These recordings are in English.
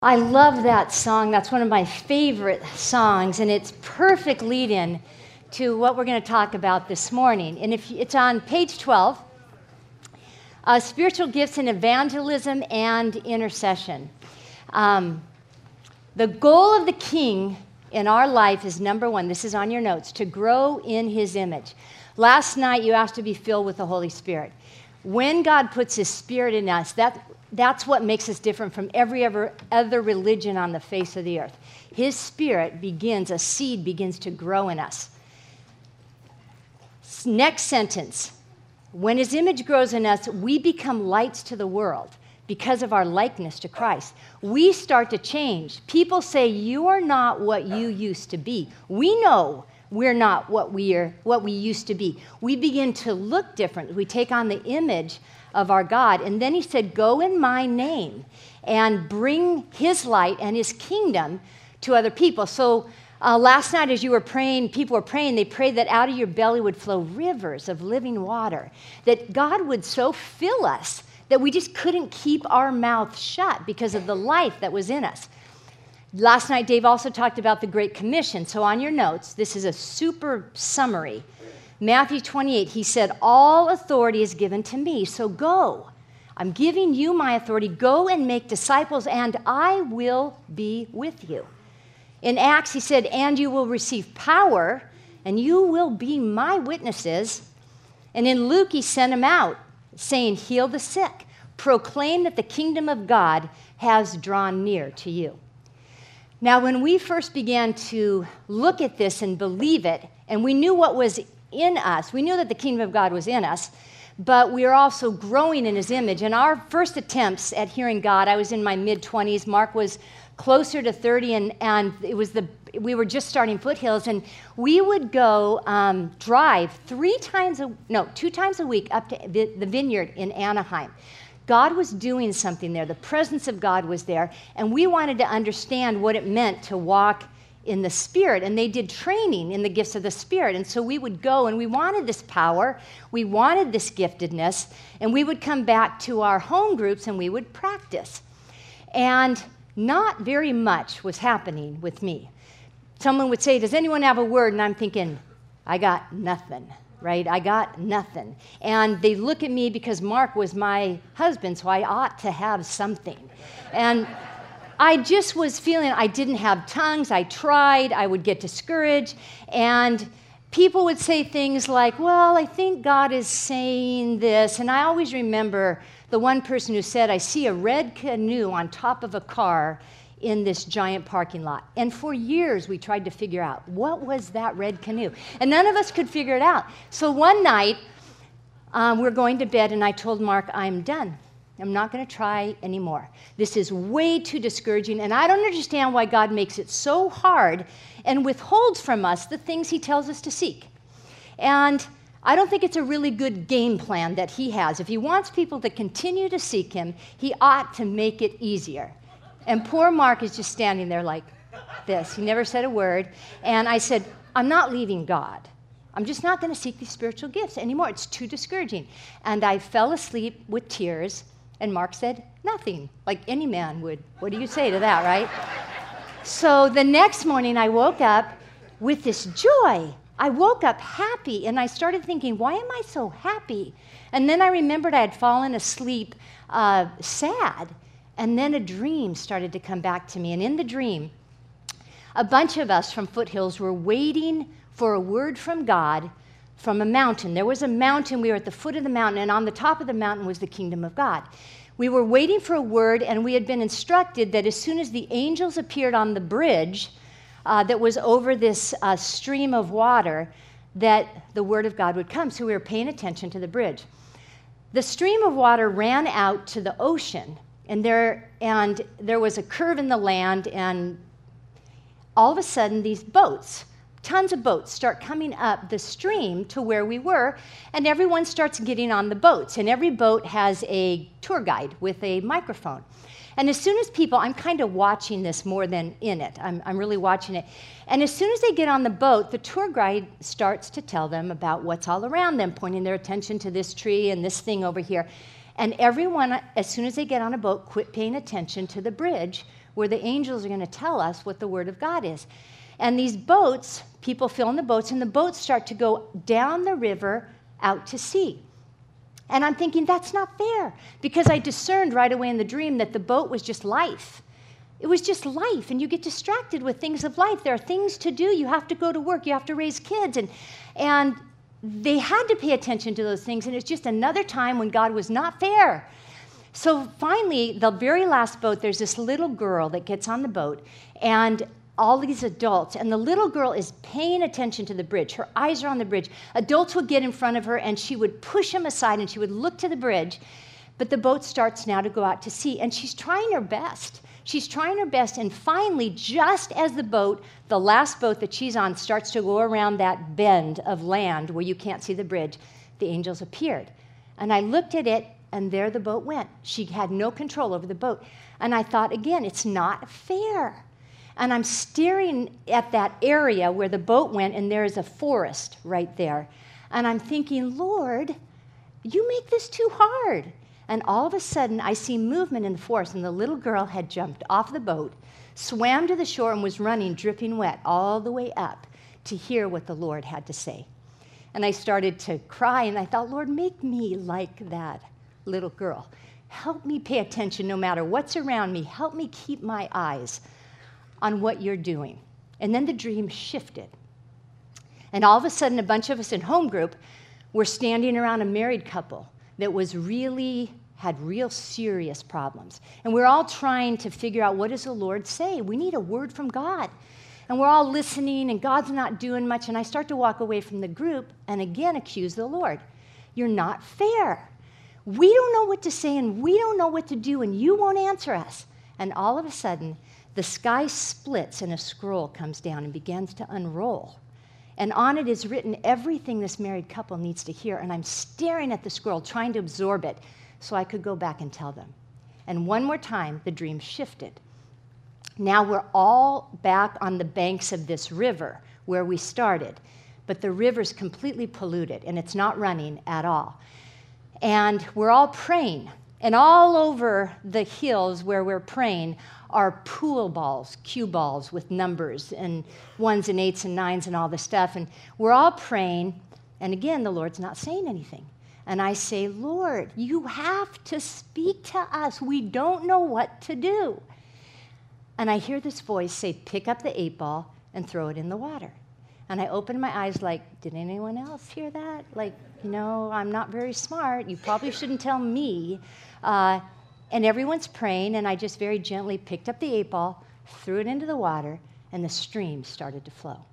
I love that song. That's one of my favorite songs, and it's perfect lead-in to what we're going to talk about this morning. And if it's on page 12, spiritual gifts in evangelism and intercession. The goal of the King in our life is, number one, this is on your notes, to grow in His image. Last night, you asked to be filled with the Holy Spirit. When God puts His Spirit in us, that's what makes us different from every other religion on the face of the earth. His Spirit a seed begins to grow in us. Next sentence. When His image grows in us, we become lights to the world because of our likeness to Christ. We start to change. People say, you are not what you used to be. We know we're not what we used to be. We begin to look different. We take on the image of our God. And then He said, go in my name and bring His light and His kingdom to other people. So last night as you were praying, people were praying, they prayed that out of your belly would flow rivers of living water, that God would so fill us that we just couldn't keep our mouth shut because of the life that was in us. Last night, Dave also talked about the Great Commission. So on your notes, this is a super summary. Matthew 28, He said, all authority is given to me, so go. I'm giving you my authority. Go and make disciples, and I will be with you. In Acts, He said, and you will receive power, and you will be my witnesses. And in Luke, He sent them out, saying, heal the sick. Proclaim that the kingdom of God has drawn near to you. Now, when we first began to look at this and believe it, and we knew what was in us, we knew that the kingdom of God was in us, but we are also growing in His image. And our first attempts at hearing God, I was in my mid-20s, Mark was closer to 30, and we were just starting Foothills, and we would go drive 2 times a week up to the vineyard in Anaheim. God was doing something there. The presence of God was there, and we wanted to understand what it meant to walk in the Spirit, and they did training in the gifts of the Spirit, and so we would go, and we wanted this power, we wanted this giftedness, and we would come back to our home groups, and we would practice. And not very much was happening with me. Someone would say, does anyone have a word? And I'm thinking, I got nothing. Right? I got nothing. And they look at me because Mark was my husband, so I ought to have something. And I just was feeling I didn't have tongues. I tried. I would get discouraged. And people would say things like, well, I think God is saying this. And I always remember the one person who said, I see a red canoe on top of a car in this giant parking lot. And for years, we tried to figure out, what was that red canoe? And none of us could figure it out. So one night, we're going to bed, and I told Mark, I'm done. I'm not going to try anymore. This is way too discouraging, and I don't understand why God makes it so hard and withholds from us the things He tells us to seek. And I don't think it's a really good game plan that He has. If He wants people to continue to seek Him, He ought to make it easier. And poor Mark is just standing there like this. He never said a word. And I said, I'm not leaving God. I'm just not going to seek these spiritual gifts anymore. It's too discouraging. And I fell asleep with tears, and Mark said, nothing, like any man would. What do you say to that, right? So the next morning, I woke up with this joy. I woke up happy, and I started thinking, why am I so happy? And then I remembered I had fallen asleep sad. And then a dream started to come back to me. And in the dream, a bunch of us from Foothills were waiting for a word from God from a mountain. There was a mountain. We were at the foot of the mountain, and on the top of the mountain was the kingdom of God. We were waiting for a word, and we had been instructed that as soon as the angels appeared on the bridge that was over this stream of water, that the word of God would come. So we were paying attention to the bridge. The stream of water ran out to the ocean. And there was a curve in the land, and all of a sudden these boats, tons of boats, start coming up the stream to where we were, and everyone starts getting on the boats. And every boat has a tour guide with a microphone. And as soon as people, I'm kind of watching this more than in it. I'm really watching it. And as soon as they get on the boat, the tour guide starts to tell them about what's all around them, pointing their attention to this tree and this thing over here. And everyone, as soon as they get on a boat, quit paying attention to the bridge where the angels are going to tell us what the Word of God is. And these boats, people fill in the boats, and the boats start to go down the river out to sea. And I'm thinking, that's not fair, because I discerned right away in the dream that the boat was just life. It was just life, and you get distracted with things of life. There are things to do. You have to go to work. You have to raise kids. And they had to pay attention to those things, and it's just another time when God was not fair. So finally, the very last boat, there's this little girl that gets on the boat, and all these adults, and the little girl is paying attention to the bridge. Her eyes are on the bridge. Adults would get in front of her, and she would push them aside, and she would look to the bridge. But the boat starts now to go out to sea, and she's trying her best. She's trying her best, and finally, just as the boat, the last boat that she's on, starts to go around that bend of land where you can't see the bridge, the angels appeared. And I looked at it, and there the boat went. She had no control over the boat. And I thought, again, it's not fair. And I'm staring at that area where the boat went, and there is a forest right there. And I'm thinking, Lord, you make this too hard. And all of a sudden, I see movement in the forest, and the little girl had jumped off the boat, swam to the shore, and was running dripping wet all the way up to hear what the Lord had to say. And I started to cry, and I thought, Lord, make me like that little girl. Help me pay attention no matter what's around me. Help me keep my eyes on what you're doing. And then the dream shifted. And all of a sudden, a bunch of us in home group were standing around a married couple that had real serious problems. And we're all trying to figure out, what does the Lord say? We need a word from God. And we're all listening, and God's not doing much. And I start to walk away from the group and again accuse the Lord. You're not fair. We don't know what to say, and we don't know what to do, and you won't answer us. And all of a sudden, the sky splits, and a scroll comes down and begins to unroll. And on it is written everything this married couple needs to hear. And I'm staring at the scroll, trying to absorb it so I could go back and tell them. And one more time, the dream shifted. Now we're all back on the banks of this river where we started. But the river's completely polluted, and it's not running at all. And we're all praying. And all over the hills where we're praying are pool balls, cue balls with numbers and 1s and 8s and 9s and all this stuff. And we're all praying. And again, the Lord's not saying anything. And I say, Lord, you have to speak to us. We don't know what to do. And I hear this voice say, pick up the 8-ball and throw it in the water. And I open my eyes like, did anyone else hear that? Like, I'm not very smart. You probably shouldn't tell me. And everyone's praying, and I just very gently picked up the 8-ball, threw it into the water, and the stream started to flow.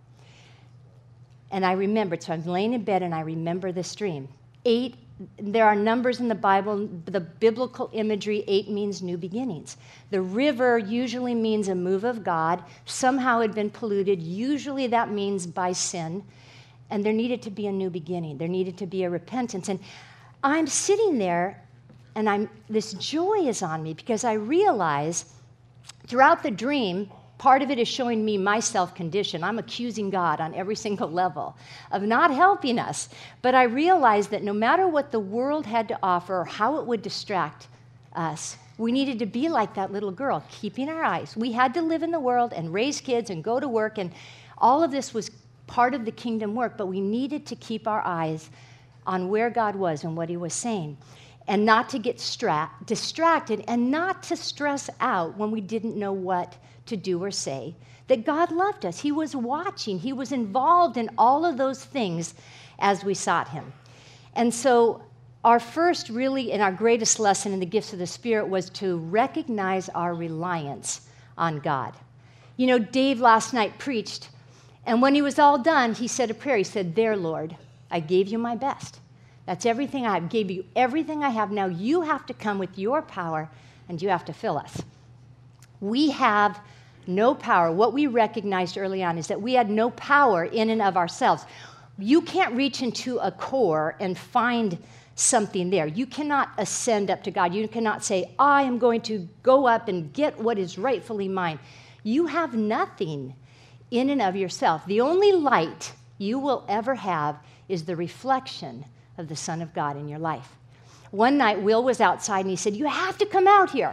And I remembered, so I'm laying in bed, and I remember the stream. 8, there are numbers in the Bible, the biblical imagery, 8 means new beginnings. The river usually means a move of God. Somehow it had been polluted. Usually that means by sin. And there needed to be a new beginning. There needed to be a repentance. And I'm sitting there, and this joy is on me because I realize throughout the dream, part of it is showing me my self-condition. I'm accusing God on every single level of not helping us. But I realized that no matter what the world had to offer or how it would distract us, we needed to be like that little girl, keeping our eyes. We had to live in the world and raise kids and go to work, and all of this was part of the kingdom work, but we needed to keep our eyes on where God was and what he was saying, and not to get distracted and not to stress out when we didn't know what to do or say, that God loved us. He was watching. He was involved in all of those things as we sought him. And so our first really and our greatest lesson in the gifts of the Spirit was to recognize our reliance on God. Dave last night preached, and when he was all done, he said a prayer. He said, there, Lord, I gave you my best. That's everything I have. Gave you everything I have. Now you have to come with your power, and you have to fill us. We have no power. What we recognized early on is that we had no power in and of ourselves. You can't reach into a core and find something there. You cannot ascend up to God. You cannot say, I am going to go up and get what is rightfully mine. You have nothing in and of yourself. The only light you will ever have is the reflection of the Son of God in your life. One night, Will was outside, and he said, you have to come out here.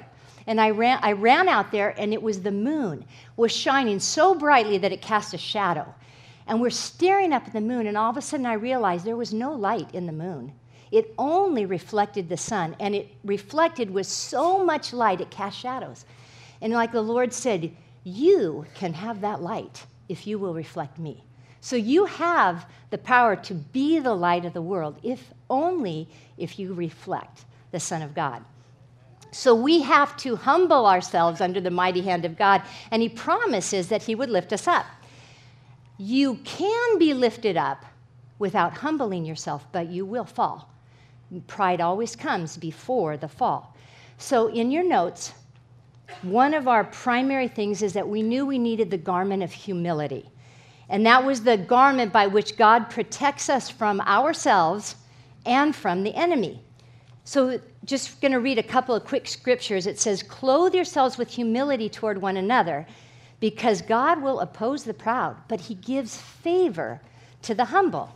And I ran out there, and it was the moon was shining so brightly that it cast a shadow. And we're staring up at the moon, and all of a sudden I realized there was no light in the moon. It only reflected the sun, and it reflected with so much light it cast shadows. And like the Lord said, you can have that light if you will reflect me. So you have the power to be the light of the world, if only if you reflect the Son of God. So we have to humble ourselves under the mighty hand of God, and he promises that he would lift us up. You can be lifted up without humbling yourself, but you will fall. Pride always comes before the fall. So in your notes, one of our primary things is that we knew we needed the garment of humility. And that was the garment by which God protects us from ourselves and from the enemy. So just going to read a couple of quick scriptures. It says, "Clothe yourselves with humility toward one another, because God will oppose the proud, but he gives favor to the humble."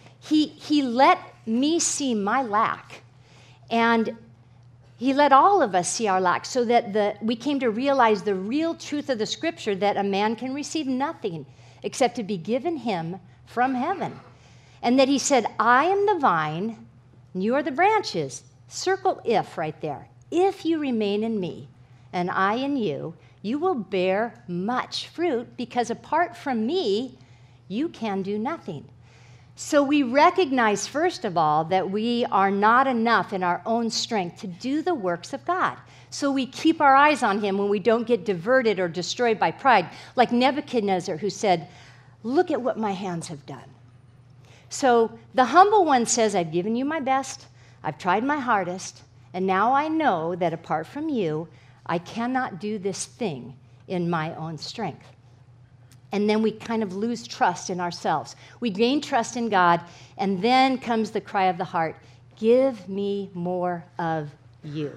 He let me see my lack, and he let all of us see our lack, so that we came to realize the real truth of the scripture, that a man can receive nothing except to be given him from heaven. And that he said, "I am the vine, and you are the branches." Circle "if" right there. If you remain in me, and I in you, you will bear much fruit, because apart from me, you can do nothing. So we recognize, first of all, that we are not enough in our own strength to do the works of God. So we keep our eyes on him when we don't get diverted or destroyed by pride, like Nebuchadnezzar, who said, "Look at what my hands have done." So the humble one says, "I've given you my best, I've tried my hardest, and now I know that apart from you, I cannot do this thing in my own strength." And then we kind of lose trust in ourselves. We gain trust in God, and then comes the cry of the heart, "Give me more of you,"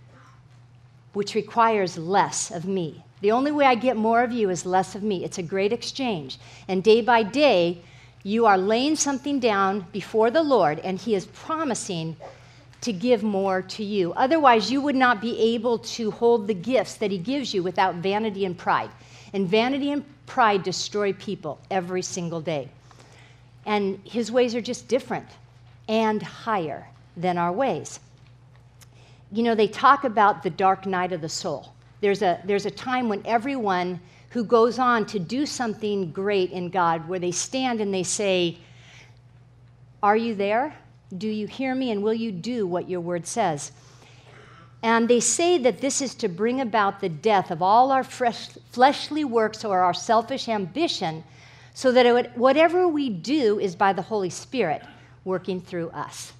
which requires less of me. The only way I get more of you is less of me. It's a great exchange. And day by day, you are laying something down before the Lord, and he is promising to give more to you. Otherwise, you would not be able to hold the gifts that he gives you without vanity and pride. And vanity and pride destroy people every single day. And his ways are just different and higher than our ways. You know, they talk about the dark night of the soul. There's a time when everyone who goes on to do something great in God, where they stand and they say, "Are you there? Do you hear me? And will you do what your word says?" And they say that this is to bring about the death of all our fleshly works or our selfish ambition, so that whatever we do is by the Holy Spirit working through us.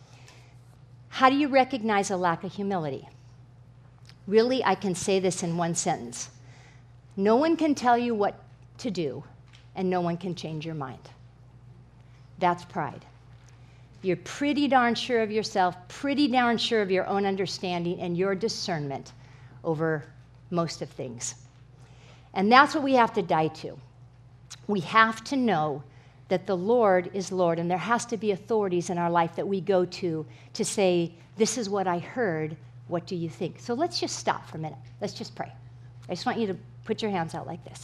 How do you recognize a lack of humility? Really, I can say this in one sentence. No one can tell you what to do, and no one can change your mind. That's pride. You're pretty darn sure of yourself, pretty darn sure of your own understanding and your discernment over most of things. And that's what we have to die to. We have to know that the Lord is Lord, and there has to be authorities in our life that we go to say, "This is what I heard, what do you think?" So let's just stop for a minute. Let's just pray. I just want you to put your hands out like this.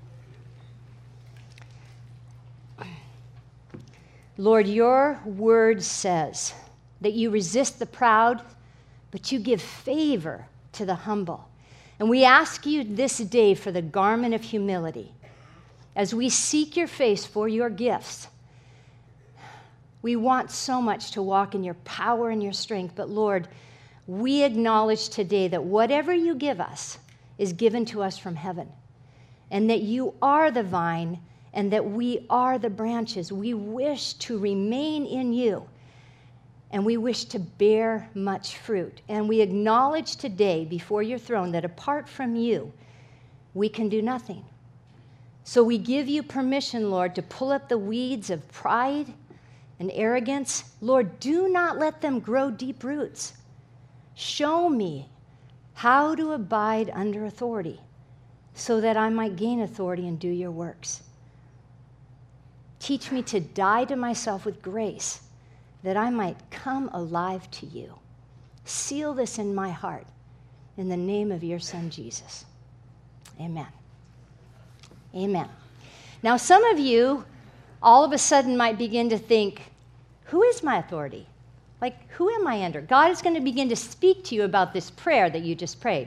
Lord, your word says that you resist the proud, but you give favor to the humble. And we ask you this day for the garment of humility. As we seek your face for your gifts, we want so much to walk in your power and your strength, but Lord, we acknowledge today that whatever you give us is given to us from heaven, and that you are the vine and that we are the branches. We wish to remain in you, and we wish to bear much fruit. And we acknowledge today before your throne that apart from you, we can do nothing. So we give you permission, Lord, to pull up the weeds of pride and arrogance. Lord, do not let them grow deep roots. Show me how to abide under authority so that I might gain authority and do your works. Teach me to die to myself with grace, that I might come alive to you. Seal this in my heart, in the name of your Son, Jesus. Amen. Amen. Now, some of you all of a sudden might begin to think, who is my authority? Like, who am I under? God is going to begin to speak to you about this prayer that you just prayed.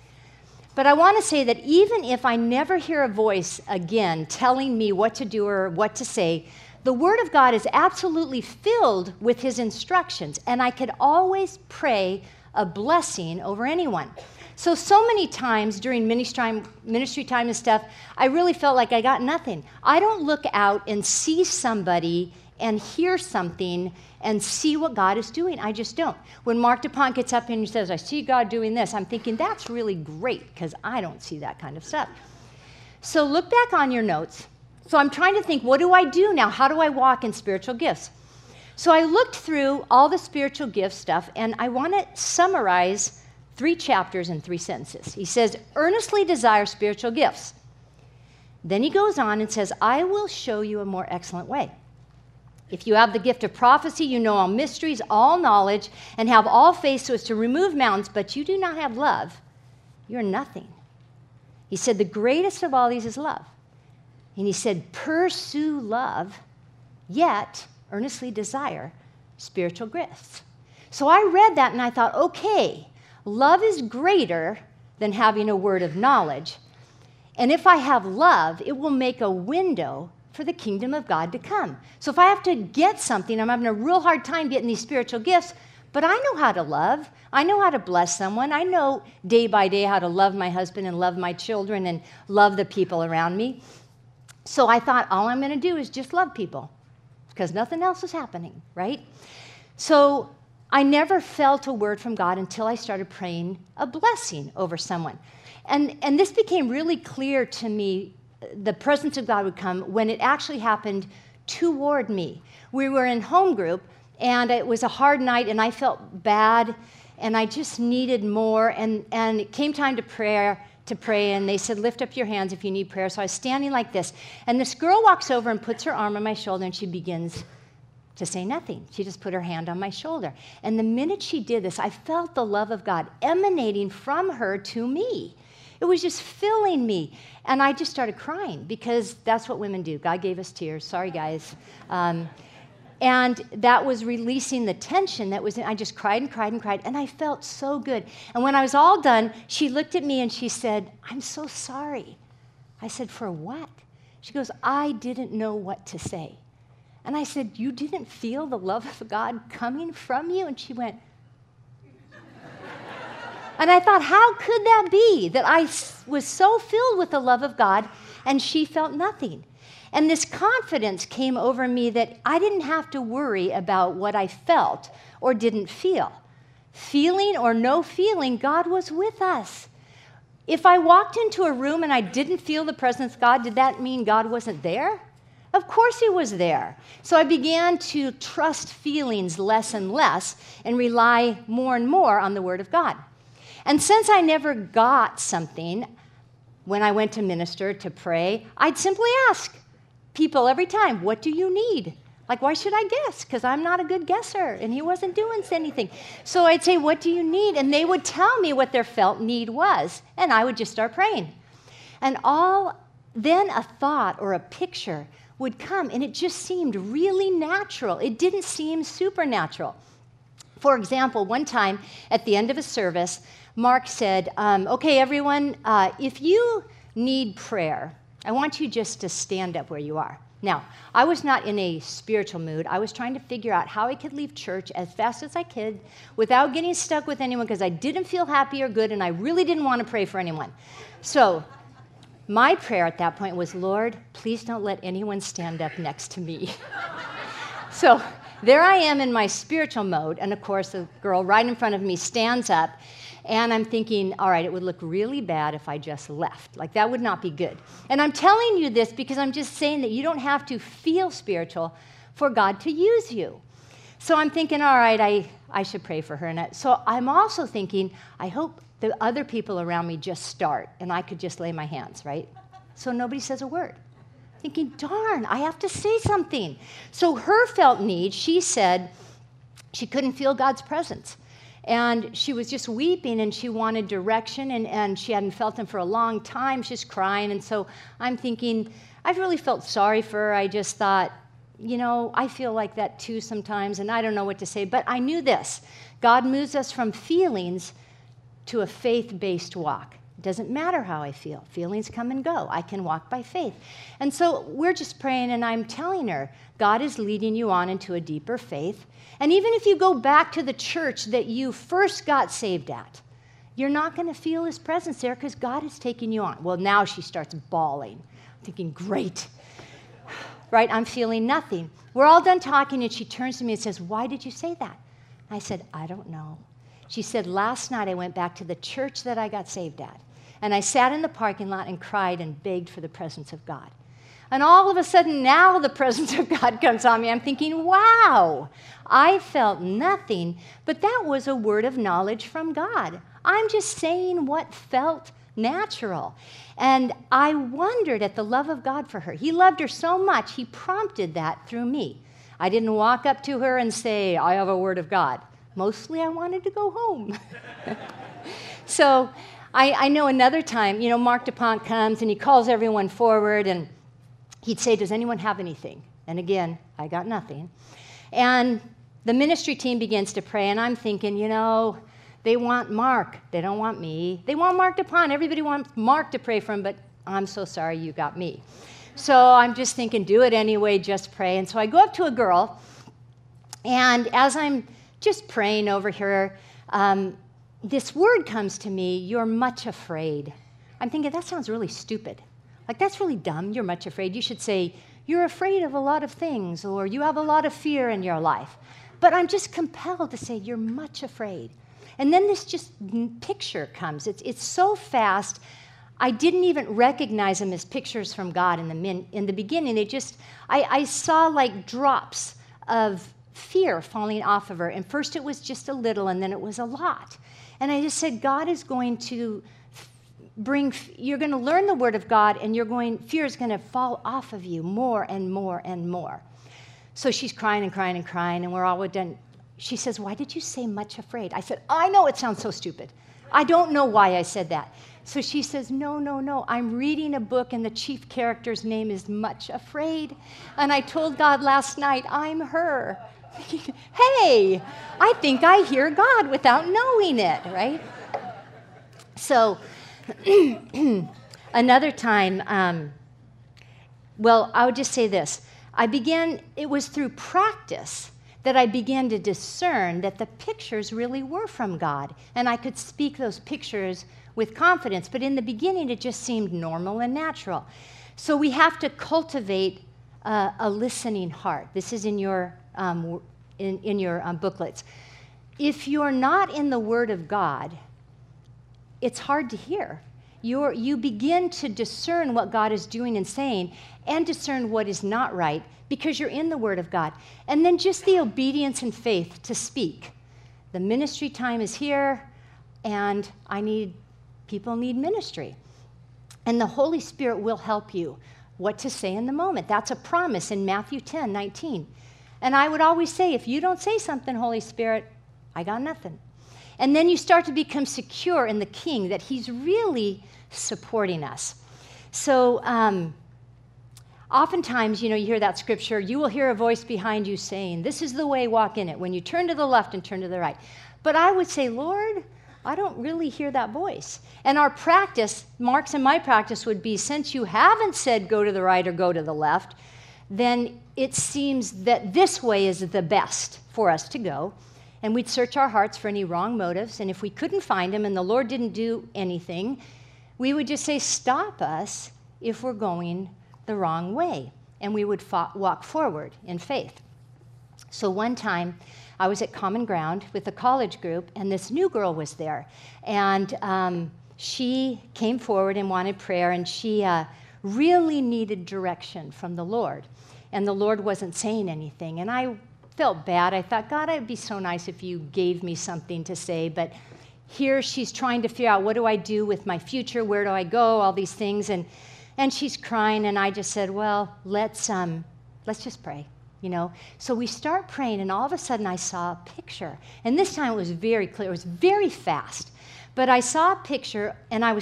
But I want to say that even if I never hear a voice again telling me what to do or what to say, the Word of God is absolutely filled with His instructions, and I could always pray a blessing over anyone. So many times during ministry time and stuff, I really felt like I got nothing. I don't look out and see somebody and hear something and see what God is doing. I just don't. When Mark DuPont gets up and he says, I see God doing this, I'm thinking, that's really great, because I don't see that kind of stuff. So look back on your notes. So I'm trying to think, what do I do now? How do I walk in spiritual gifts? So I looked through all the spiritual gift stuff, and I want to summarize 3 chapters in 3 sentences. He says, earnestly desire spiritual gifts. Then he goes on and says, I will show you a more excellent way. If you have the gift of prophecy, you know all mysteries, all knowledge, and have all faith so as to remove mountains, but you do not have love, you're nothing. He said, the greatest of all these is love. And he said, pursue love, yet earnestly desire spiritual gifts. So I read that and I thought, okay, love is greater than having a word of knowledge. And if I have love, it will make a window for the kingdom of God to come. So if I have to get something, I'm having a real hard time getting these spiritual gifts, but I know how to love. I know how to bless someone. I know day by day how to love my husband and love my children and love the people around me. So I thought, all I'm going to do is just love people, because nothing else is happening, right? So I never felt a word from God until I started praying a blessing over someone. And this became really clear to me. The presence of God would come when it actually happened toward me. We were in home group, and it was a hard night, and I felt bad, and I just needed more. And it came time to pray, and they said, lift up your hands if you need prayer. So I was standing like this, and this girl walks over and puts her arm on my shoulder, and she begins to say nothing. She just put her hand on my shoulder. And the minute she did this, I felt the love of God emanating from her to me. It was just filling me. And I just started crying, because that's what women do. God gave us tears. Sorry, guys. And that was releasing the tension that was in. I just cried and cried and cried, and I felt so good. And when I was all done, she looked at me and she said, I'm so sorry. I said, for what? She goes, I didn't know what to say. And I said, you didn't feel the love of God coming from you? And she went, and I thought, how could that be, that I was so filled with the love of God and she felt nothing? And this confidence came over me that I didn't have to worry about what I felt or didn't feel. Feeling or no feeling, God was with us. If I walked into a room and I didn't feel the presence of God, did that mean God wasn't there? Of course He was there. So I began to trust feelings less and less and rely more and more on the Word of God. And since I never got something when I went to minister, to pray, I'd simply ask people every time, what do you need? Like, why should I guess? Because I'm not a good guesser, and he wasn't doing anything. So I'd say, what do you need? And they would tell me what their felt need was, and I would just start praying. And then a thought or a picture would come, and it just seemed really natural. It didn't seem supernatural. For example, one time at the end of a service, Mark said, okay, everyone, if you need prayer, I want you just to stand up where you are. Now, I was not in a spiritual mood. I was trying to figure out how I could leave church as fast as I could without getting stuck with anyone, because I didn't feel happy or good, and I really didn't want to pray for anyone. So my prayer at that point was, Lord, please don't let anyone stand up next to me. So there I am in my spiritual mode, and of course, the girl right in front of me stands up, and I'm thinking, all right, it would look really bad if I just left. Like, that would not be good. And I'm telling you this because I'm just saying that you don't have to feel spiritual for God to use you. So I'm thinking, all right, I should pray for her. And so I'm also thinking, I hope the other people around me just start, and I could just lay my hands, right? So nobody says a word. Thinking, darn, I have to say something. So her felt need, she said she couldn't feel God's presence. And she was just weeping, and she wanted direction, and she hadn't felt him for a long time. She's crying. And so I'm thinking, I really felt sorry for her. I just thought, I feel like that too sometimes, and I don't know what to say. But I knew this. God moves us from feelings to a faith-based walk. It doesn't matter how I feel. Feelings come and go. I can walk by faith. And so we're just praying, and I'm telling her, God is leading you on into a deeper faith. And even if you go back to the church that you first got saved at, you're not going to feel his presence there because God is taking you on. Well, now she starts bawling. I'm thinking, great. Right? I'm feeling nothing. We're all done talking, and she turns to me and says, why did you say that? I said, I don't know. She said, last night I went back to the church that I got saved at, and I sat in the parking lot and cried and begged for the presence of God. And all of a sudden, now the presence of God comes on me. I'm thinking, wow, I felt nothing, but that was a word of knowledge from God. I'm just saying what felt natural. And I wondered at the love of God for her. He loved her so much, he prompted that through me. I didn't walk up to her and say, I have a word of God. Mostly I wanted to go home. So I know another time, Mark DuPont comes and he calls everyone forward and he'd say, does anyone have anything? And again, I got nothing. And the ministry team begins to pray, and I'm thinking, they want Mark. They don't want me. They want Mark DuPont. Everybody wants Mark to pray for him, but I'm so sorry you got me. So I'm just thinking, do it anyway, just pray. And so I go up to a girl, and as I'm just praying over her, this word comes to me, you're much afraid. I'm thinking, that sounds really stupid. Like, that's really dumb. You're much afraid. You should say, you're afraid of a lot of things, or you have a lot of fear in your life. But I'm just compelled to say, you're much afraid. And then this just picture comes. It's so fast, I didn't even recognize them as pictures from God in the beginning. I saw like drops of fear falling off of her. And first it was just a little, and then it was a lot. And I just said, God is going to you're going to learn the word of God, and fear is going to fall off of you more and more and more. So she's crying and crying and crying, and we're all done. She says, why did you say much afraid? I said, I know it sounds so stupid. I don't know why I said that. So she says, no, I'm reading a book, and the chief character's name is Much Afraid. And I told God last night, I'm her. Hey, I think I hear God without knowing it, right? So another time, I would just say this. It was through practice that I began to discern that the pictures really were from God, and I could speak those pictures with confidence. But in the beginning, it just seemed normal and natural. So we have to cultivate a listening heart. This is in your booklets. If you're not in the Word of God, it's hard to hear. You begin to discern what God is doing and saying, and discern what is not right, because you're in the Word of God. And then just the obedience and faith to speak. The ministry time is here, and people need ministry. And the Holy Spirit will help you what to say in the moment. That's a promise in Matthew 10:19. And I would always say, if you don't say something, Holy Spirit, I got nothing. And then you start to become secure in the King, that he's really supporting us. So oftentimes, you hear that scripture, you will hear a voice behind you saying, this is the way, walk in it, when you turn to the left and turn to the right. But I would say, Lord, I don't really hear that voice. And our practice, Mark's and my practice would be, since you haven't said go to the right or go to the left, then it seems that this way is the best for us to go. And we'd search our hearts for any wrong motives. And if we couldn't find them and the Lord didn't do anything, we would just say, stop us if we're going the wrong way. And we would walk forward in faith. So one time, I was at Common Ground with a college group, and this new girl was there. And she came forward and wanted prayer, and she really needed direction from the Lord. And the Lord wasn't saying anything. And I felt bad. I thought, God, it'd be so nice if you gave me something to say. But here she's trying to figure out, what do I do with my future? Where do I go? All these things. And she's crying, and I just said, well, let's just pray. So we start praying, and all of a sudden I saw a picture. And this time it was very clear. It was very fast. But I saw a picture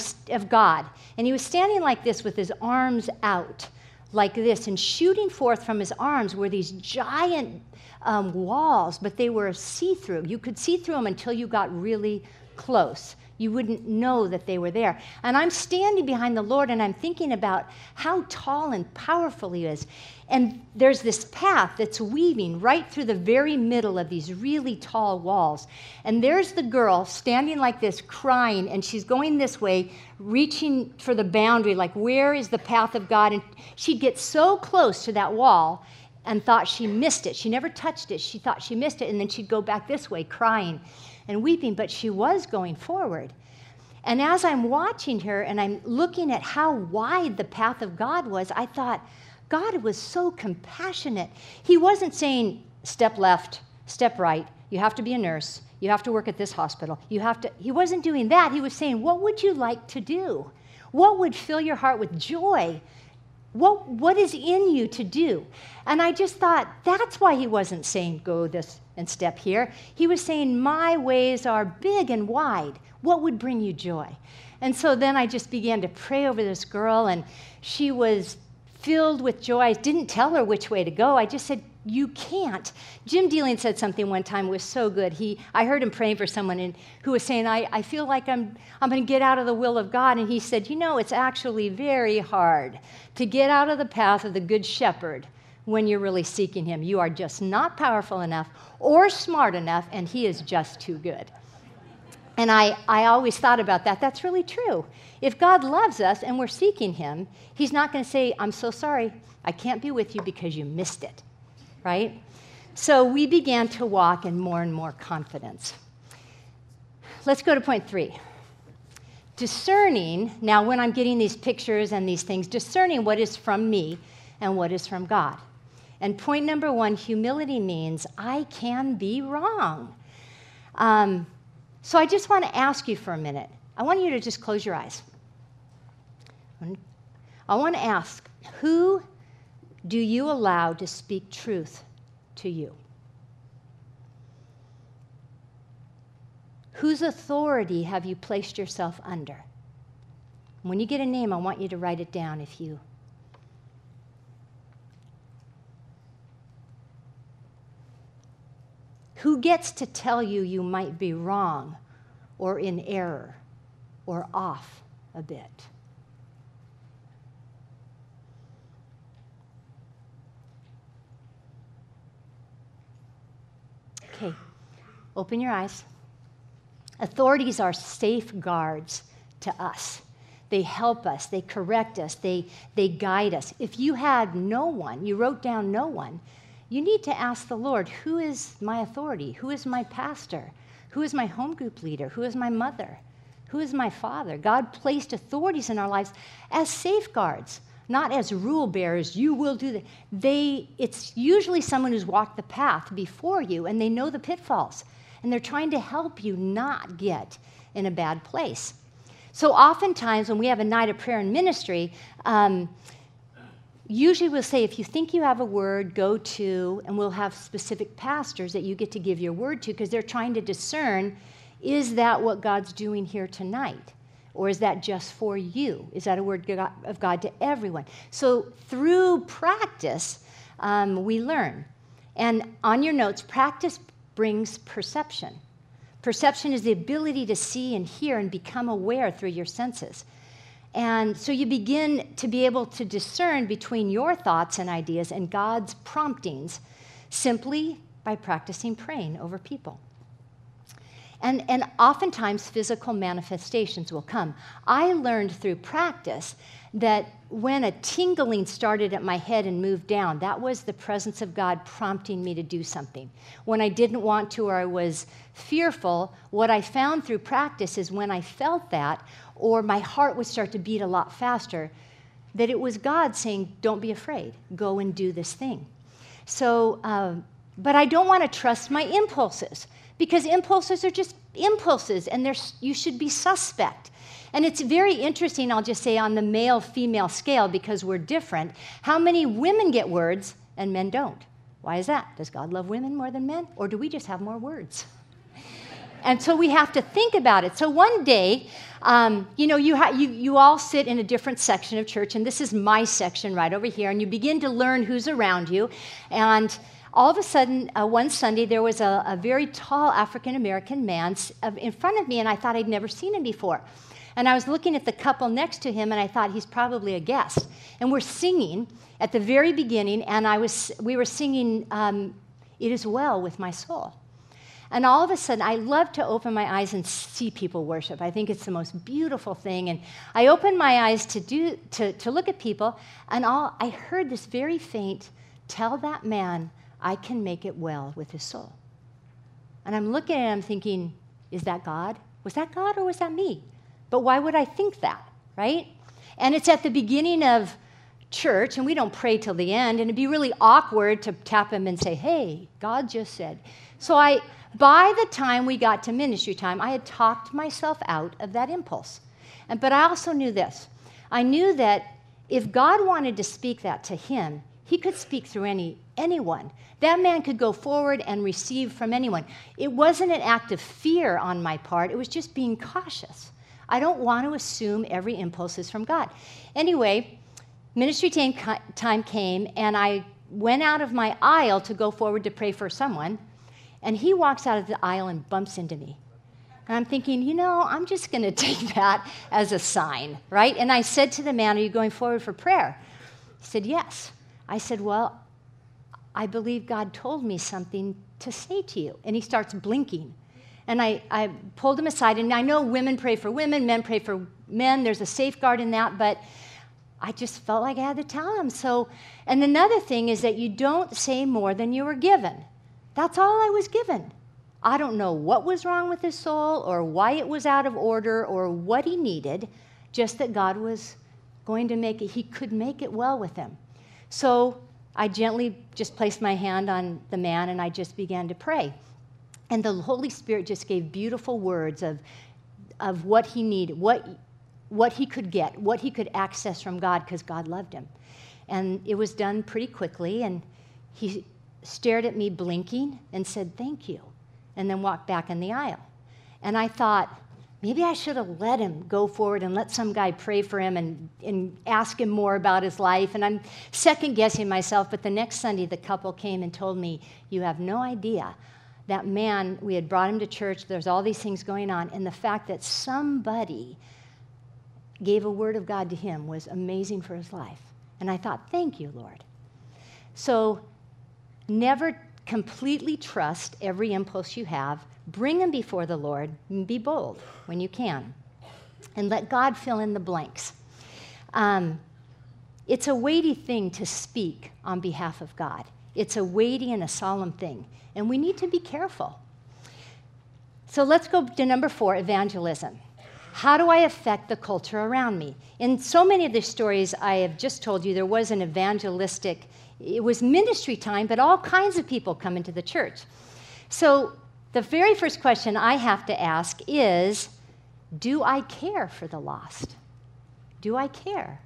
of God, and he was standing like this with his arms out like this, and shooting forth from his arms were these giant walls, but they were see-through. You could see through them until you got really close. You wouldn't know that they were there. And I'm standing behind the Lord, and I'm thinking about how tall and powerful he is. And there's this path that's weaving right through the very middle of these really tall walls. And there's the girl standing like this, crying, and she's going this way, reaching for the boundary, like, where is the path of God? And she'd get so close to that wall and thought she missed it. She never touched it. She thought she missed it, and then she'd go back this way, crying and weeping, but she was going forward. And as I'm watching her and I'm looking at how wide the path of God was, I thought, God was so compassionate. He wasn't saying, step left, step right, you have to be a nurse, you have to work at this hospital, he wasn't doing that. He was saying, what would you like to do? What would fill your heart with joy? What is in you to do? And I just thought, that's why he wasn't saying, go this and step here. He was saying, my ways are big and wide. What would bring you joy? And so then I just began to pray over this girl, and she was filled with joy. I didn't tell her which way to go. I just said, you can't. Jim Dealing said something one time. It was so good. I heard him praying for someone who was saying, I feel like I'm going to get out of the will of God. And he said, it's actually very hard to get out of the path of the good shepherd when you're really seeking him. You are just not powerful enough or smart enough, and he is just too good. And I always thought about that. That's really true. If God loves us and we're seeking him, he's not going to say, I'm so sorry, I can't be with you because you missed it, right? So we began to walk in more and more confidence. Let's go to point 3. Discerning, now when I'm getting these pictures and these things, discerning what is from me and what is from God. And point number 1, humility means I can be wrong. So I just want to ask you for a minute. I want you to just close your eyes. I want to ask, who do you allow to speak truth to you? Whose authority have you placed yourself under? When you get a name, I want you to write it down if you. Who gets to tell you you might be wrong or in error or off a bit? Okay, open your eyes. Authorities are safeguards to us. They help us, they correct us, they guide us. If you had no one, you wrote down no one, you need to ask the Lord, who is my authority? Who is my pastor? Who is my home group leader? Who is my mother? Who is my father? God placed authorities in our lives as safeguards, not as rule bearers. You will do that. It's usually someone who's walked the path before you, and they know the pitfalls, and they're trying to help you not get in a bad place. So oftentimes when we have a night of prayer and ministry, usually we'll say, if you think you have a word, go to, and we'll have specific pastors that you get to give your word to, because they're trying to discern, is that what God's doing here tonight? Or is that just for you? Is that a word of God to everyone? So through practice, we learn. And on your notes, practice brings perception. Perception is the ability to see and hear and become aware through your senses. And so you begin to be able to discern between your thoughts and ideas and God's promptings simply by practicing praying over people. And oftentimes physical manifestations will come. I learned through practice that when a tingling started at my head and moved down, that was the presence of God prompting me to do something. When I didn't want to or I was fearful, what I found through practice is when I felt that, or my heart would start to beat a lot faster, that it was God saying, don't be afraid, go and do this thing. So, but I don't want to trust my impulses, because impulses are just impulses, and you should be suspect. And it's very interesting, I'll just say, on the male-female scale, because we're different, how many women get words and men don't. Why is that? Does God love women more than men? Or do we just have more words? And so we have to think about it. So one day, you all sit in a different section of church, and this is my section right over here, and you begin to learn who's around you. And all of a sudden, one Sunday, there was a very tall African-American man in front of me, and I thought I'd never seen him before. And I was looking at the couple next to him, and I thought he's probably a guest. And we're singing at the very beginning, and we were singing, "It Is Well With My Soul." And all of a sudden, I love to open my eyes and see people worship. I think it's the most beautiful thing. And I opened my eyes to look at people, and I heard this very faint, "Tell that man I can make it well with his soul." And I'm looking at him thinking, is that God? Was that God or was that me? But why would I think that, right? And it's at the beginning of church, and we don't pray till the end, and it'd be really awkward to tap him and say, "Hey, God just said." So by the time we got to ministry time, I had talked myself out of that impulse. But I also knew this. I knew that if God wanted to speak that to him, he could speak through anyone. That man could go forward and receive from anyone. It wasn't an act of fear on my part. It was just being cautious. I don't want to assume every impulse is from God. Anyway, ministry time came, and I went out of my aisle to go forward to pray for someone, and he walks out of the aisle and bumps into me. And I'm thinking, I'm just going to take that as a sign, right? And I said to the man, "Are you going forward for prayer?" He said, "Yes." I said, "Well, I believe God told me something to say to you." And he starts blinking. And I pulled him aside, and I know women pray for women, men pray for men. There's a safeguard in that, but I just felt like I had to tell him. And another thing is that you don't say more than you were given. That's all I was given. I don't know what was wrong with his soul or why it was out of order or what he needed, just that God was going to make it, he could make it well with him. So I gently just placed my hand on the man, and I just began to pray. And the Holy Spirit just gave beautiful words of what he needed, what he could get, what he could access from God, because God loved him. And it was done pretty quickly, and he stared at me blinking and said, "Thank you," and then walked back in the aisle. And I thought, maybe I should have let him go forward and let some guy pray for him and ask him more about his life. And I'm second-guessing myself, but the next Sunday, the couple came and told me, "You have no idea. That man, we had brought him to church, there's all these things going on, and the fact that somebody gave a word of God to him was amazing for his life." And I thought, thank you, Lord. So never completely trust every impulse you have. Bring them before the Lord, and be bold when you can. And let God fill in the blanks. It's a weighty thing to speak on behalf of God. It's a weighty and a solemn thing. And we need to be careful. So let's go to number 4, evangelism. How do I affect the culture around me? In so many of the stories I have just told you, there was an evangelistic, it was ministry time, but all kinds of people come into the church. So the very first question I have to ask is, do I care for the lost? Do I care?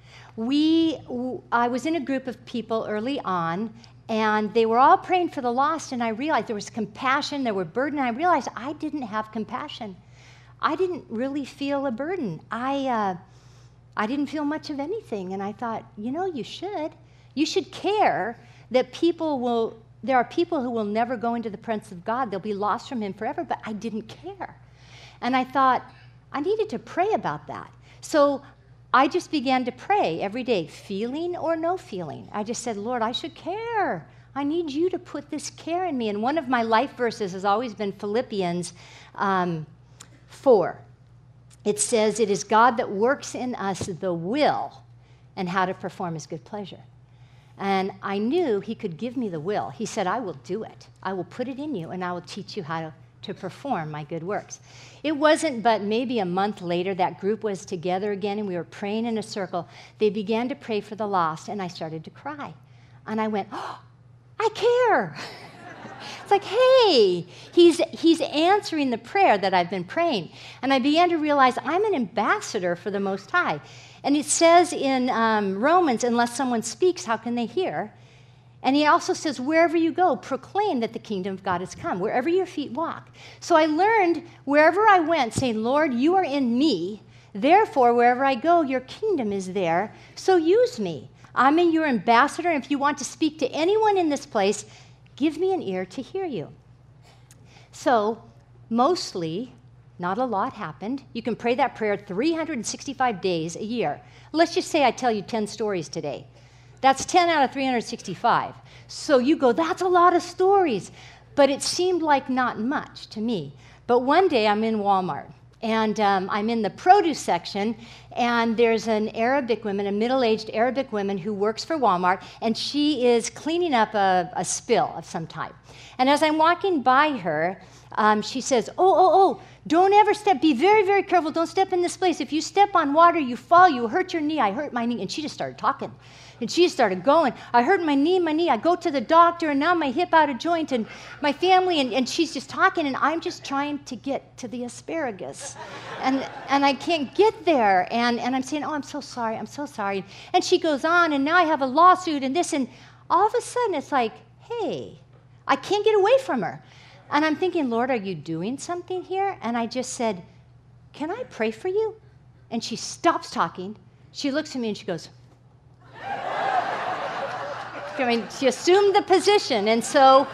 I was in a group of people early on, and they were all praying for the lost, and I realized there was compassion, there were burden, and I realized I didn't have compassion. I didn't really feel a burden. I didn't feel much of anything, and I thought, you should. You should care that there are people who will never go into the presence of God. They'll be lost from him forever, but I didn't care. And I thought, I needed to pray about that. So I just began to pray every day, feeling or no feeling. I just said, "Lord, I should care. I need you to put this care in me." And one of my life verses has always been Philippians 4. It says, "It is God that works in us the will and how to perform his good pleasure." And I knew he could give me the will. He said, "I will do it. I will put it in you, and I will teach you how to perform my good works." It wasn't but maybe a month later that group was together again, and we were praying in a circle. They began to pray for the lost, and I started to cry. And I went, "Oh, I care." It's like, hey, he's answering the prayer that I've been praying. And I began to realize I'm an ambassador for the Most High. And it says in Romans, unless someone speaks, how can they hear? And he also says, wherever you go, proclaim that the kingdom of God has come, wherever your feet walk. So I learned wherever I went, saying, Lord, you are in me. Therefore, wherever I go, your kingdom is there. So use me. I'm your ambassador. And if you want to speak to anyone in this place, give me an ear to hear you. So mostly, not a lot happened. You can pray that prayer 365 days a year. Let's just say I tell you 10 stories today. That's 10 out of 365. So you go, that's a lot of stories. But it seemed like not much to me. But one day I'm in Walmart, and I'm in the produce section, and there's an Arabic woman, a middle-aged Arabic woman who works for Walmart, and she is cleaning up a spill of some type. And as I'm walking by her, she says, oh, don't ever step, be very, very careful, don't step in this place. If you step on water, you fall, you hurt your knee. I hurt my knee. And she just started talking. And she started going, I hurt my knee, I go to the doctor, and now my hip out of joint, and my family, and she's just talking, and I'm just trying to get to the asparagus. And I can't get there. And I'm saying, oh, I'm so sorry. And she goes on, and now I have a lawsuit and this, and all of a sudden it's like, hey, I can't get away from her. And I'm thinking, Lord, are you doing something here? And I just said, can I pray for you? And she stops talking. She looks at me and she goes, I mean, she assumed the position. And so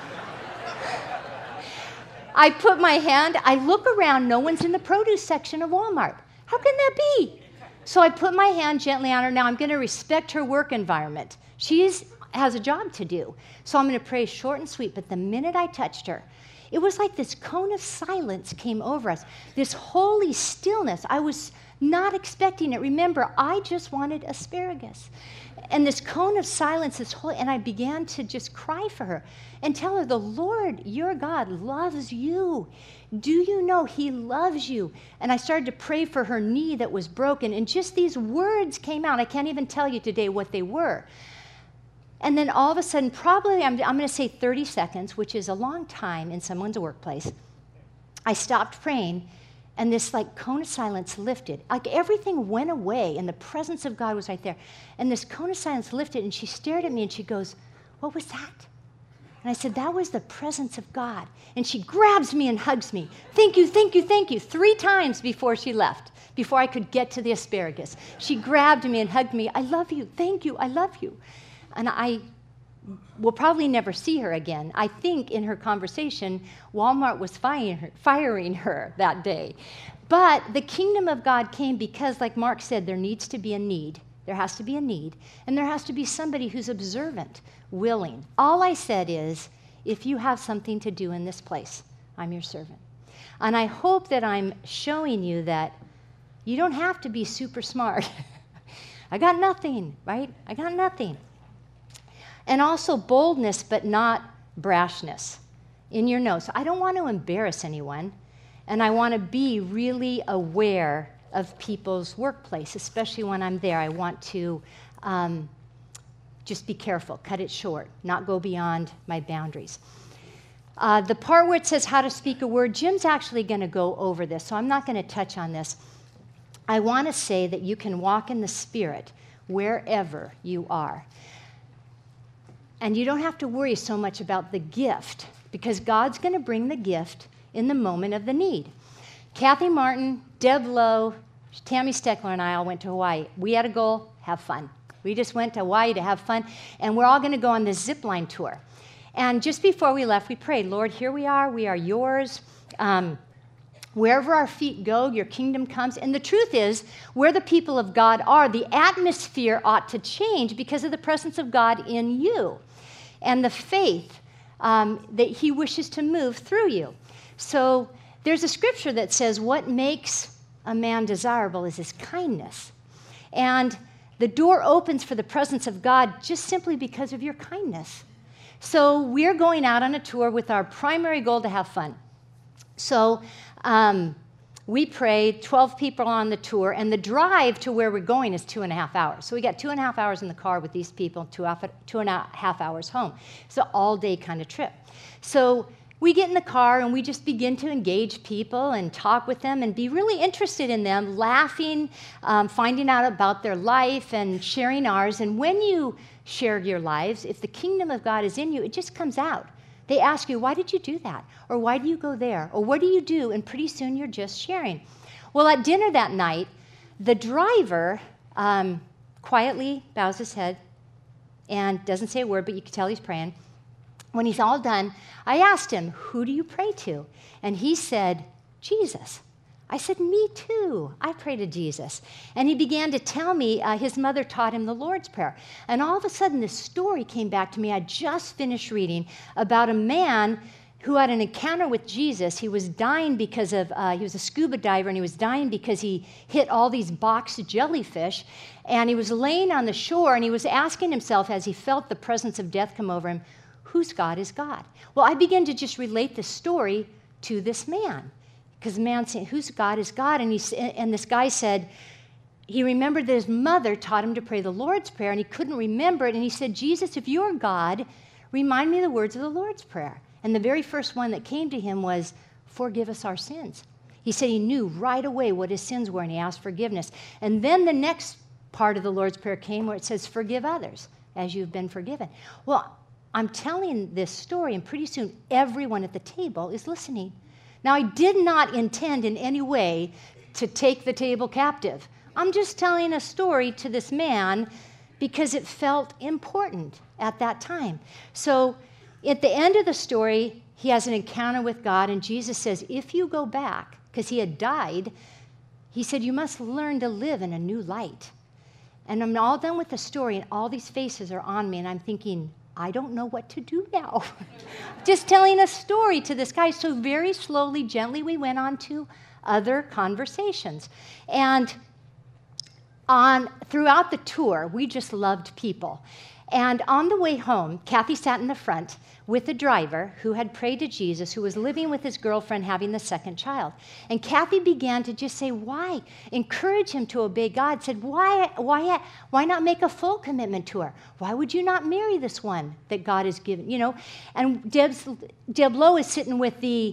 I put my hand, I look around, no one's in the produce section of Walmart. How can that be? So I put my hand gently on her. Now I'm going to respect her work environment. She has a job to do. So I'm going to pray short and sweet. But the minute I touched her, it was like this cone of silence came over us, this holy stillness. I was not expecting it. Remember, I just wanted asparagus. And this cone of silence is holy, and I began to just cry for her and tell her, the Lord, your God, loves you. Do you know he loves you? And I started to pray for her knee that was broken, and just these words came out. I can't even tell you today what they were. And then all of a sudden, probably, I'm going to say 30 seconds, which is a long time in someone's workplace, I stopped praying, and this like cone of silence lifted. Like everything went away, and the presence of God was right there. And this cone of silence lifted, and she stared at me, and she goes, what was that? And I said, that was the presence of God. And she grabs me and hugs me. Thank you, thank you, thank you. 3 times before she left, before I could get to the asparagus. She grabbed me and hugged me. I love you, thank you, I love you. And I will probably never see her again. I think in her conversation, Walmart was firing her that day. But the kingdom of God came because, like Mark said, there needs to be a need. There has to be a need. And there has to be somebody who's observant, willing. All I said is, if you have something to do in this place, I'm your servant. And I hope that I'm showing you that you don't have to be super smart. I got nothing, right? I got nothing. And also boldness, but not brashness. In your notes, I don't want to embarrass anyone, and I want to be really aware of people's workplace, especially when I'm there. I want to just be careful, cut it short, not go beyond my boundaries. The part where it says how to speak a word, Jim's actually going to go over this, so I'm not going to touch on this. I want to say that you can walk in the Spirit wherever you are. And you don't have to worry so much about the gift, because God's going to bring the gift in the moment of the need. Kathy Martin, Deb Lowe, Tammy Steckler, and I all went to Hawaii. We had a goal, have fun. We just went to Hawaii to have fun, and we're all going to go on this zip line tour. And just before we left, we prayed, Lord, here we are yours. Wherever our feet go, your kingdom comes. And the truth is, where the people of God are, the atmosphere ought to change because of the presence of God in you and the faith that he wishes to move through you. So there's a scripture that says, what makes a man desirable is his kindness. And the door opens for the presence of God just simply because of your kindness. So we're going out on a tour with our primary goal to have fun. So we prayed, 12 people on the tour, and the drive to where we're going is 2.5 hours. So we got 2.5 hours in the car with these people, 2.5 hours home. It's an all-day kind of trip. So we get in the car and we just begin to engage people and talk with them and be really interested in them, laughing, finding out about their life and sharing ours. And when you share your lives, if the kingdom of God is in you, it just comes out. They ask you, why did you do that? Or why do you go there? Or what do you do? And pretty soon you're just sharing. Well, at dinner that night, the driver quietly bows his head and doesn't say a word, but you can tell he's praying. When he's all done, I asked him, who do you pray to? And he said, Jesus. I said, me too. I pray to Jesus. And he began to tell me his mother taught him the Lord's Prayer. And all of a sudden, this story came back to me. I just finished reading about a man who had an encounter with Jesus. He was dying because of, he was a scuba diver, and he was dying because he hit all these box jellyfish. And he was laying on the shore, and he was asking himself as he felt the presence of death come over him, whose God is God? Well, I began to just relate the story to this man. Because the man said, whose God is God? And this guy said, he remembered that his mother taught him to pray the Lord's Prayer, and he couldn't remember it. And he said, Jesus, if you're God, remind me of the words of the Lord's Prayer. And the very first one that came to him was, forgive us our sins. He said he knew right away what his sins were, and he asked forgiveness. And then the next part of the Lord's Prayer came where it says, forgive others as you've been forgiven. Well, I'm telling this story, and pretty soon everyone at the table is listening. Now, I did not intend in any way to take the table captive. I'm just telling a story to this man because it felt important at that time. So at the end of the story, he has an encounter with God, and Jesus says, if you go back, because he had died, he said, you must learn to live in a new light. And I'm all done with the story, and all these faces are on me, and I'm thinking, I don't know what to do now. Just telling a story to this guy. So very slowly, gently, we went on to other conversations. And throughout the tour, we just loved people. And on the way home, Kathy sat in the front with the driver who had prayed to Jesus, who was living with his girlfriend having the second child. And Kathy began to just say, why? Encourage him to obey God. Said, why not make a full commitment to her? Why would you not marry this one that God has given? You know, and Deb Lowe is sitting with the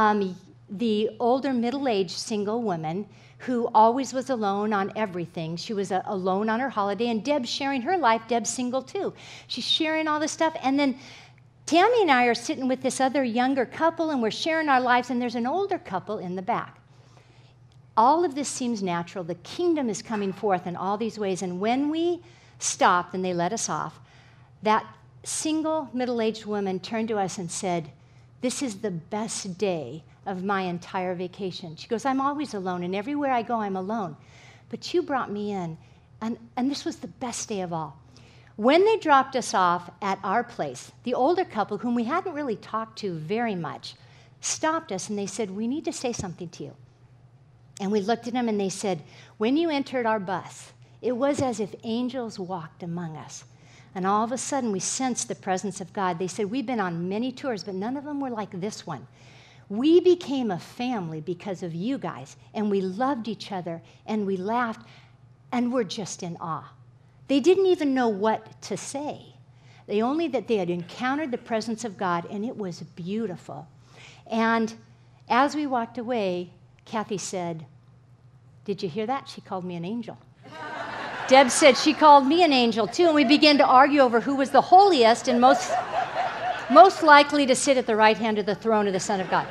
older middle-aged single woman who always was alone on everything. She was alone on her holiday, and Deb's sharing her life. Deb's single too. She's sharing all this stuff, and then Tammy and I are sitting with this other younger couple, and we're sharing our lives, and there's an older couple in the back. All of this seems natural. The kingdom is coming forth in all these ways, and when we stopped and they let us off, that single middle-aged woman turned to us and said, this is the best day of my entire vacation. She goes, I'm always alone, and everywhere I go, I'm alone. But you brought me in, and this was the best day of all. When they dropped us off at our place, the older couple, whom we hadn't really talked to very much, stopped us, and they said, we need to say something to you. And we looked at them, and they said, when you entered our bus, it was as if angels walked among us. And all of a sudden, we sensed the presence of God. They said, we've been on many tours, but none of them were like this one. We became a family because of you guys, and we loved each other, and we laughed, and we're just in awe. They didn't even know what to say. Only that they had encountered the presence of God, and it was beautiful. And as we walked away, Kathy said, did you hear that? She called me an angel. Deb said she called me an angel too, and we began to argue over who was the holiest and most likely to sit at the right hand of the throne of the Son of God.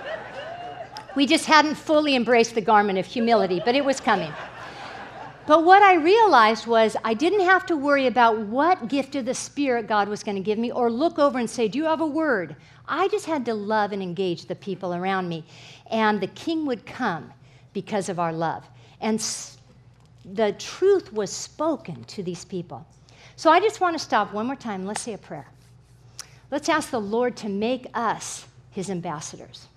We just hadn't fully embraced the garment of humility, but it was coming. But what I realized was I didn't have to worry about what gift of the Spirit God was going to give me or look over and say, do you have a word? I just had to love and engage the people around me. And the King would come because of our love. And the truth was spoken to these people. So I just want to stop one more time. Let's say a prayer. Let's ask the Lord to make us his ambassadors.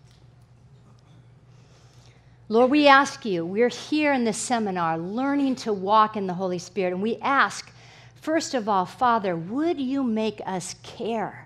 Lord, we ask you, we're here in this seminar learning to walk in the Holy Spirit, and we ask, first of all, Father, would you make us care?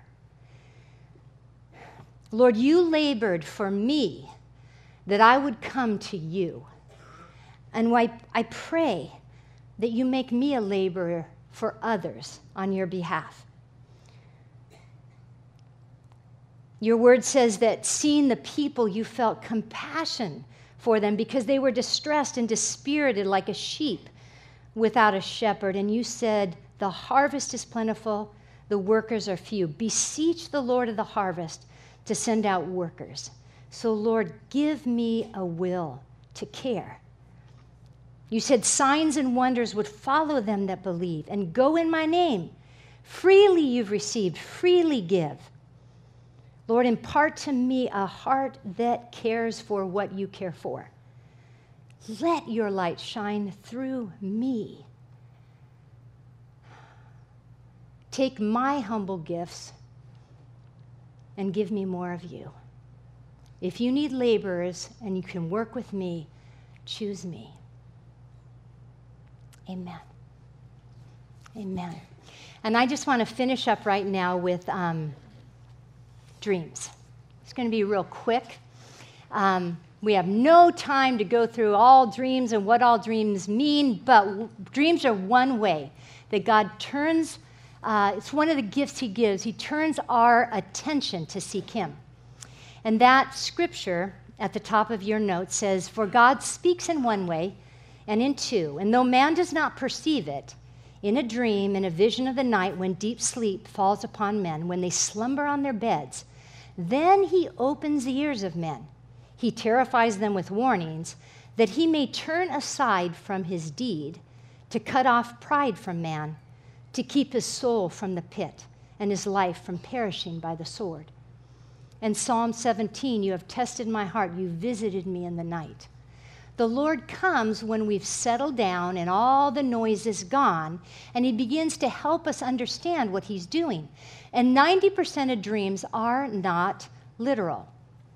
Lord, you labored for me that I would come to you. And I pray that you make me a laborer for others on your behalf. Your word says that seeing the people, you felt compassion for them because they were distressed and dispirited like a sheep without a shepherd. And you said, the harvest is plentiful, the workers are few. Beseech the Lord of the harvest to send out workers. So, Lord, give me a will to care. You said signs and wonders would follow them that believe and go in my name. Freely you've received, freely give. Lord, impart to me a heart that cares for what you care for. Let your light shine through me. Take my humble gifts and give me more of you. If you need laborers and you can work with me, choose me. Amen. Amen. And I just want to finish up right now with dreams. It's going to be real quick. We have no time to go through all dreams and what all dreams mean, but dreams are one way that God turns, it's one of the gifts he gives. He turns our attention to seek him. And that scripture at the top of your note says, for God speaks in one way and in two, and though man does not perceive it, in a dream, in a vision of the night, when deep sleep falls upon men, when they slumber on their beds, then he opens the ears of men. He terrifies them with warnings, that he may turn aside from his deed, to cut off pride from man, to keep his soul from the pit, and his life from perishing by the sword. And Psalm 17, you have tested my heart, you visited me in the night. The Lord comes when we've settled down and all the noise is gone, and he begins to help us understand what he's doing. And 90% of dreams are not literal.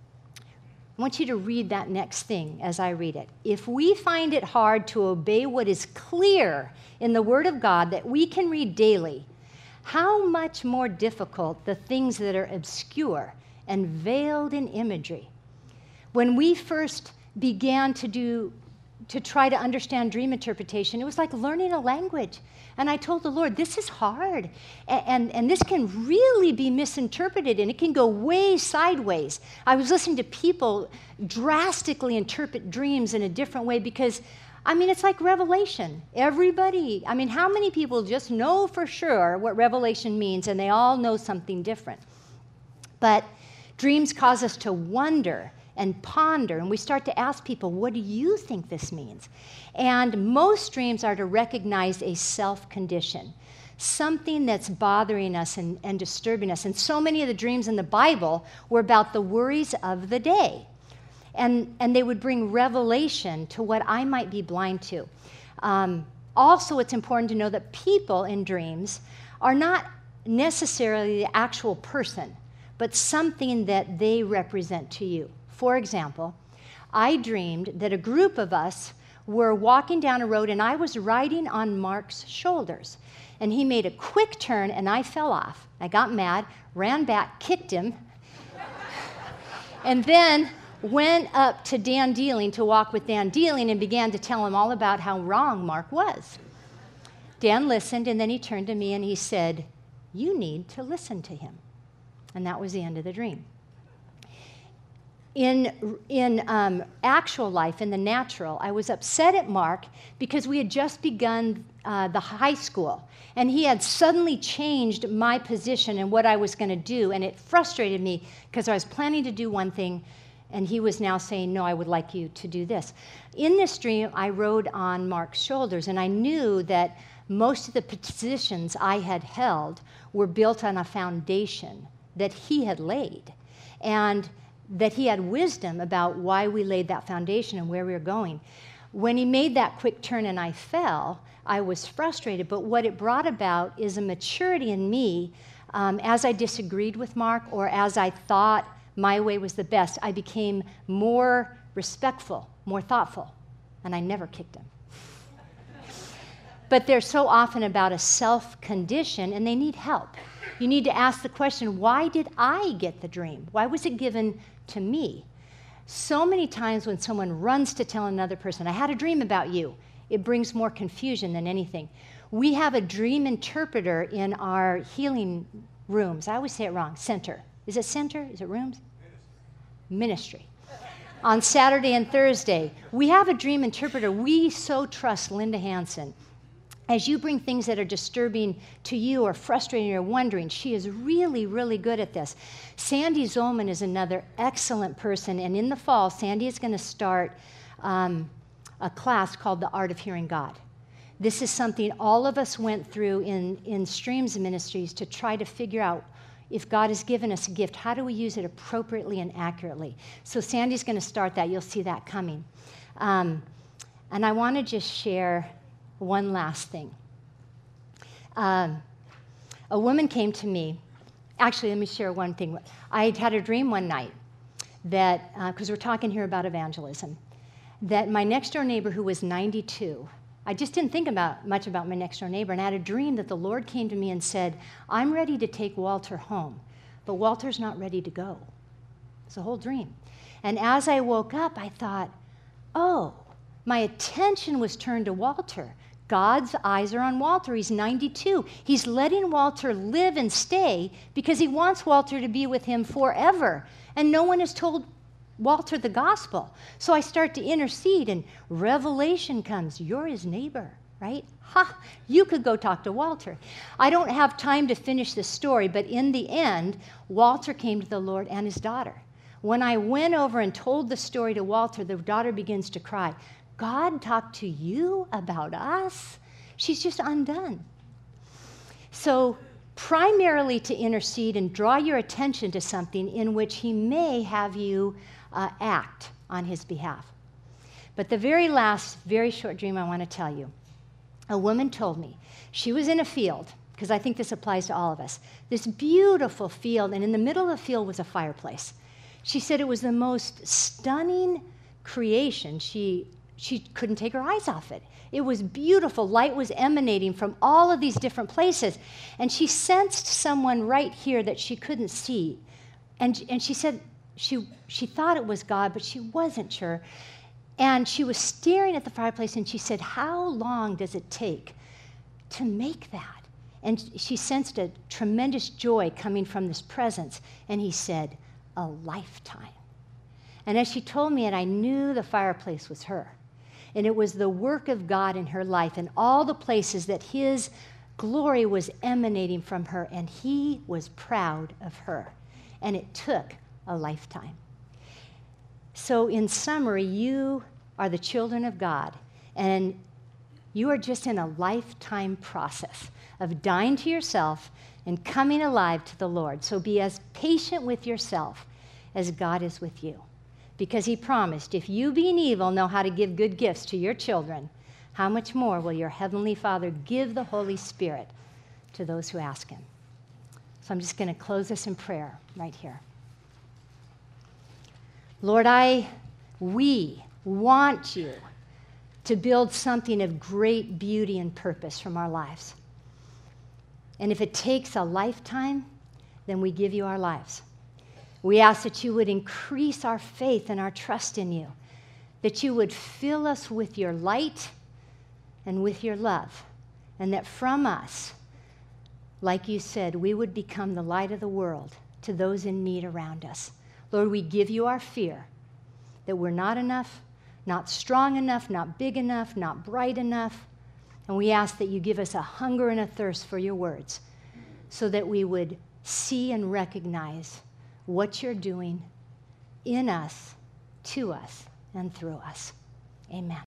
I want you to read that next thing as I read it. If we find it hard to obey what is clear in the Word of God that we can read daily, how much more difficult the things that are obscure and veiled in imagery. When we first began to try to understand dream interpretation, it was like learning a language. And I told the Lord, this is hard, and this can really be misinterpreted, and it can go way sideways. I was listening to people drastically interpret dreams in a different way because, it's like Revelation. Everybody, how many people just know for sure what Revelation means, and they all know something different? But dreams cause us to wonder and ponder, and we start to ask people, what do you think this means? And most dreams are to recognize a self-condition, something that's bothering us and disturbing us. And so many of the dreams in the Bible were about the worries of the day. And they would bring revelation to what I might be blind to. Also, it's important to know that people in dreams are not necessarily the actual person, but something that they represent to you. For example, I dreamed that a group of us were walking down a road and I was riding on Mark's shoulders. And he made a quick turn and I fell off. I got mad, ran back, kicked him, and then went up to Dan Dealing to walk with Dan Dealing and began to tell him all about how wrong Mark was. Dan listened and then he turned to me and he said, you need to listen to him. And that was the end of the dream. In actual life, in the natural, I was upset at Mark because we had just begun the high school, and he had suddenly changed my position and what I was going to do, and it frustrated me because I was planning to do one thing, and he was now saying, no, I would like you to do this. In this dream, I rode on Mark's shoulders, and I knew that most of the positions I had held were built on a foundation that he had laid, and that he had wisdom about why we laid that foundation and where we were going. When he made that quick turn and I fell, I was frustrated, but what it brought about is a maturity in me. As I disagreed with Mark or as I thought my way was the best, I became more respectful, more thoughtful, and I never kicked him. But they're so often about a self-condition, and they need help. You need to ask the question, why did I get the dream? Why was it given to me? So many times when someone runs to tell another person, I had a dream about you, it brings more confusion than anything. We have a dream interpreter in our healing rooms. I always say it wrong, center. Is it center? Is it rooms? Ministry. On Saturday and Thursday, we have a dream interpreter. We so trust Linda Hansen. As you bring things that are disturbing to you or frustrating or wondering, she is really, really good at this. Sandy Zolman is another excellent person, and in the fall, Sandy is going to start a class called The Art of Hearing God. This is something all of us went through in Streams Ministries to try to figure out if God has given us a gift, how do we use it appropriately and accurately? So Sandy's going to start that. You'll see that coming. And I want to just share one last thing. A woman came to me. Actually, let me share one thing. I had a dream one night that, because we're talking here about evangelism, that my next-door neighbor who was 92, I just didn't think much about my next-door neighbor, and I had a dream that the Lord came to me and said, I'm ready to take Walter home, but Walter's not ready to go. It's a whole dream. And as I woke up, I thought, oh, my attention was turned to Walter. God's eyes are on Walter. He's 92. He's letting Walter live and stay because he wants Walter to be with him forever. And no one has told Walter the gospel. So I start to intercede, and revelation comes. You're his neighbor, right? Ha! You could go talk to Walter. I don't have time to finish this story, but in the end, Walter came to the Lord and his daughter. When I went over and told the story to Walter, the daughter begins to cry. God talked to you about us? She's just undone. So primarily to intercede and draw your attention to something in which he may have you act on his behalf. But the very last, very short dream I want to tell you, a woman told me she was in a field, because I think this applies to all of us, this beautiful field, and in the middle of the field was a fireplace. She said it was the most stunning creation. She couldn't take her eyes off it. It was beautiful. Light was emanating from all of these different places. And she sensed someone right here that she couldn't see. And she said she thought it was God, but she wasn't sure. And she was staring at the fireplace, and she said, how long does it take to make that? And she sensed a tremendous joy coming from this presence. And he said, a lifetime. And as she told me it, I knew the fireplace was her. And it was the work of God in her life and all the places that his glory was emanating from her, and he was proud of her. And it took a lifetime. So in summary, you are the children of God, and you are just in a lifetime process of dying to yourself and coming alive to the Lord. So be as patient with yourself as God is with you. Because he promised, if you being evil know how to give good gifts to your children, how much more will your heavenly Father give the Holy Spirit to those who ask him? So I'm just going to close this in prayer right here. Lord, we want you to build something of great beauty and purpose from our lives. And if it takes a lifetime, then we give you our lives. We ask that you would increase our faith and our trust in you, that you would fill us with your light and with your love, and that from us, like you said, we would become the light of the world to those in need around us. Lord, we give you our fear that we're not enough, not strong enough, not big enough, not bright enough, and we ask that you give us a hunger and a thirst for your words so that we would see and recognize what you're doing in us, to us, and through us. Amen.